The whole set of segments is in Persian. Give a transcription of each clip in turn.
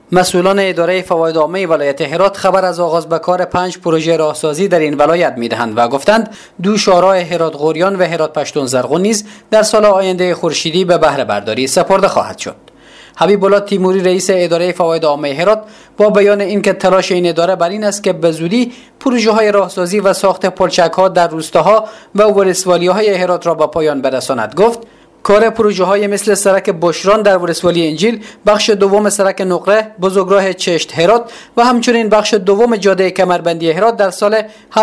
مسئولان اداره فواید عامه ولایت هرات خبر از آغاز به کار 5 پروژه راهسازی در این ولایت می‌دهند و گفتند 2 شورای هرات غوریان و هرات پشتون زرغون نیز در سال آینده خورشیدی به بهره برداری سپرده خواهد شد. حبیب الله تیموری رئیس اداره فواید عامه هرات با بیان اینکه تلاش این اداره بر این است که به زودی پروژه‌های راهسازی و ساخت پلچک‌ها در روستاها و ولسوالی‌های هرات را به پایان برساند گفت کار پروژه‌های مثل سرک بشران در ولسوالی انجیل، بخش دوم سرک نقره، بزرگراه چشت هرات و همچنین بخش دوم جاده کمربندی هرات در سال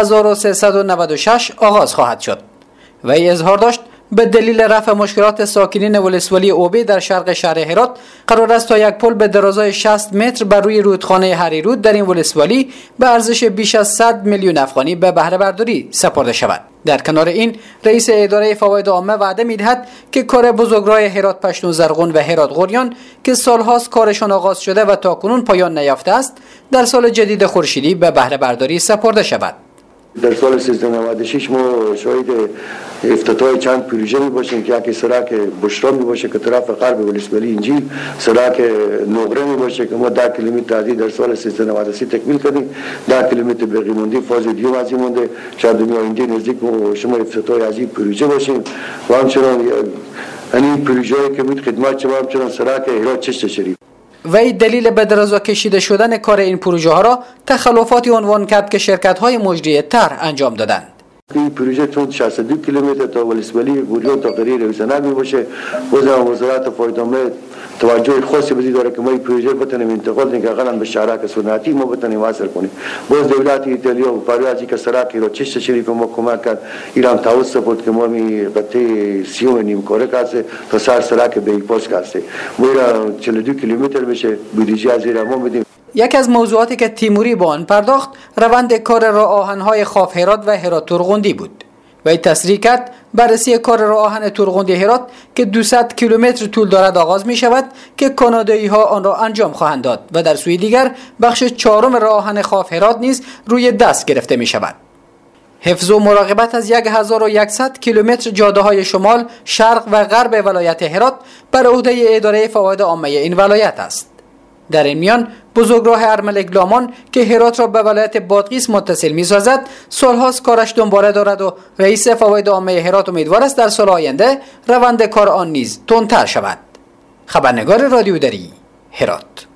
1396 آغاز خواهد شد. وی اظهار داشت به دلیل رفع مشکلات ساکنین ولسوالی اوبی در شرق شهر هرات قرار است تا یک پل به درازای 60 متر بر روی رودخانه هریرود در این ولسوالی به ارزش بیش از 100 میلیون افغانی به بهره برداری سپرده شود. در کنار این رئیس اداره فواید عامه وعده می‌دهد که کار بزرگراه هرات پشتون زرغون و هرات غوریان که سالهاست کارشان آغاز شده و تاکنون پایان نیافته است در سال جدید خورشیدی به بهره برداری سپرده شود. در سال 1396 ما شاهد افتتاح چند پروژه می باشیم که یکی سرک بشران می باشه که طرف غرب ولسوالی انجیل، سرک نقره می باشه که ما 10 کیلومتر از در سال 1393 تکمیل کردیم، 10 کیلومتر باقی مونده، فاز دیوم از این مونده، شاید آینده نزدیک شما افتتاح از این پروژه باشیم و همچنان این پروژه‌ای که بود خدمت شما همچنان سرک هرات چشت شریف. وی دلیل به درازا کشیده شدن کار این پروژه ها را تخلفاتی عنوان کرد که شرکت های مجری طرح انجام دادند. این پروژه چون 62 کیلومتر تا ولسوالی غوریان تا قریه روزنه می باشه، وزارت فواید عامه توجه خاصی بدی داره که ما این پروژه بتونیم انتقال دیم که اقلا به شهرک سنتی ما بتونیم واصل کنیم. باز دولت ایتالیا و برای از اینکه سرک را چشت شریف ما کمک کرد ایران توسط بود که ما می قطعه 30 کاره کرده تا سرک بیپاس کرده ما را 42 کیلومتر بشه بودجه از ایران ما بدیم. یکی از موضوعاتی که تیموری با آن پرداخت روند کار راه آهن‌های خاف هرات و هرات تورغوندی بود. وی تصریح کرد بررسی کار راه آهن تورغوندی هرات که 200 کیلومتر طول دارد آغاز می شود که کانادایی ها آن را انجام خواهند داد و در سوی دیگر بخش 4 راه آهن خاف هرات نیز روی دست گرفته می شود. حفظ و مراقبت از 1100 کیلومتر جاده های شمال، شرق و غرب ولایت هرات بر عهده اداره فواید عامه این ولایت است. در این میان بزرگراه ارملک لامان که هرات را به ولایت بادغیس متصل می‌سازد سالهاست کارش دنباله دارد و رئیس فواید عامه هرات امیدوار است در سال آینده روند کار آن نیز تندتر شود. خبرنگار رادیو دری هرات.